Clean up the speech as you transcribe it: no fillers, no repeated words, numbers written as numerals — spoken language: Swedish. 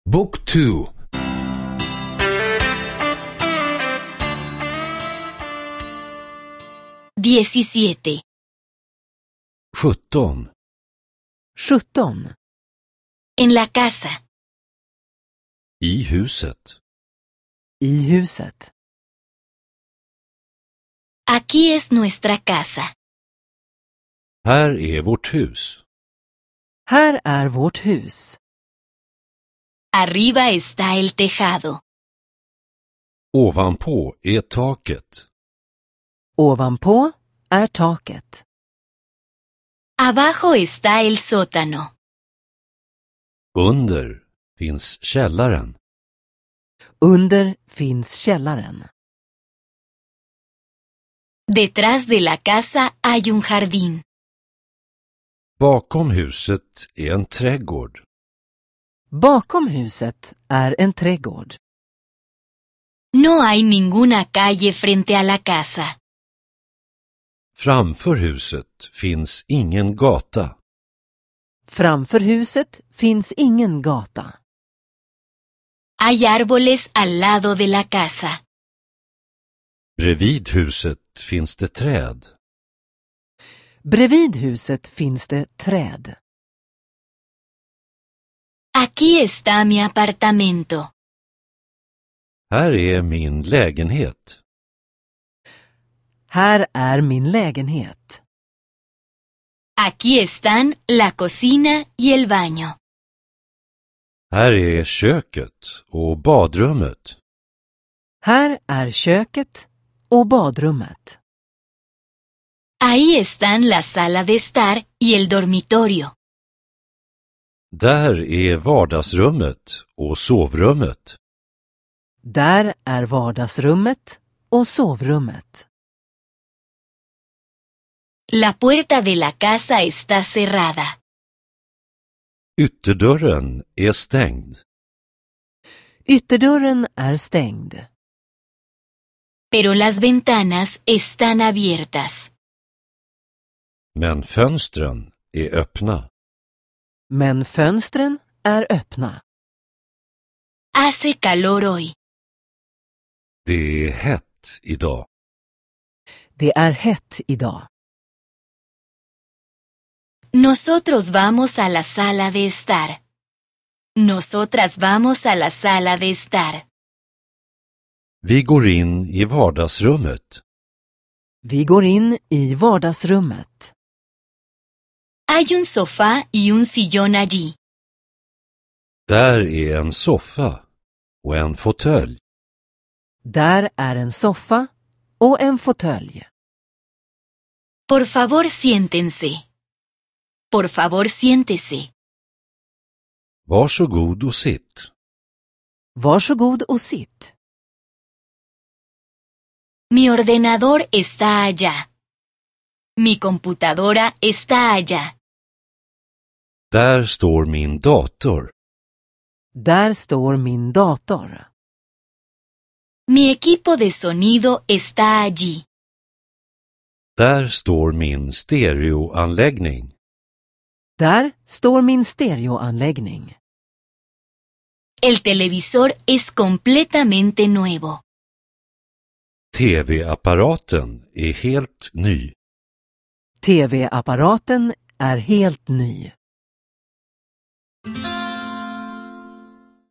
Book 2. 17. 17. 17. En la casa. I huset. I huset. Aquí es nuestra casa. Här är vårt hus. Här är vårt hus. Arriba está el tejado. Ovanpå är taket. Ovanpå är taket. Abajo está el sótano. Under finns källaren. Under finns källaren. Detrás de la casa hay un jardín. Bakom huset är en trädgård. Bakom huset är en trädgård. No hay ninguna calle frente a la casa. Framför huset finns ingen gata. Framför huset finns ingen gata. Hay árboles al lado de la casa. Bredvid huset finns det träd. Bredvid huset finns det träd. Aquí está mi apartamento. Här är min lägenhet. Här är min lägenhet. Aquí están la cocina y el baño. Här är köket och badrummet. Här är köket och badrummet. Ahí están la sala de estar y el dormitorio. Där är vardagsrummet och sovrummet. Där är vardagsrummet och sovrummet. La puerta de la casa está cerrada. Ytterdörren är stängd. Ytterdörren är stängd. Pero las ventanas están abiertas. Men fönstren är öppna. Men fönstren är öppna. Hace calor hoy. Det är hett idag. Det är hett idag. Nosotros vamos a la sala de estar. Nosotras vamos a la sala de estar. Vi går in i vardagsrummet. Vi går in i vardagsrummet. Hay un sofá y un sillón allí. Där är en soffa och en fåtölj. Där är en soffa och en fåtölj. Por favor, siéntense. Por favor, siéntese. Varsågod och sitt. Varsågod och sitt. Mi ordenador está allá. Mi computadora está allá. Där står min dator. Där står min dator. Mi equipo de sonido está allí. Där står min stereoanläggning. Där står min stereoanläggning. El televisor es completamente nuevo. TV-apparaten är helt ny. TV-apparaten är helt ny.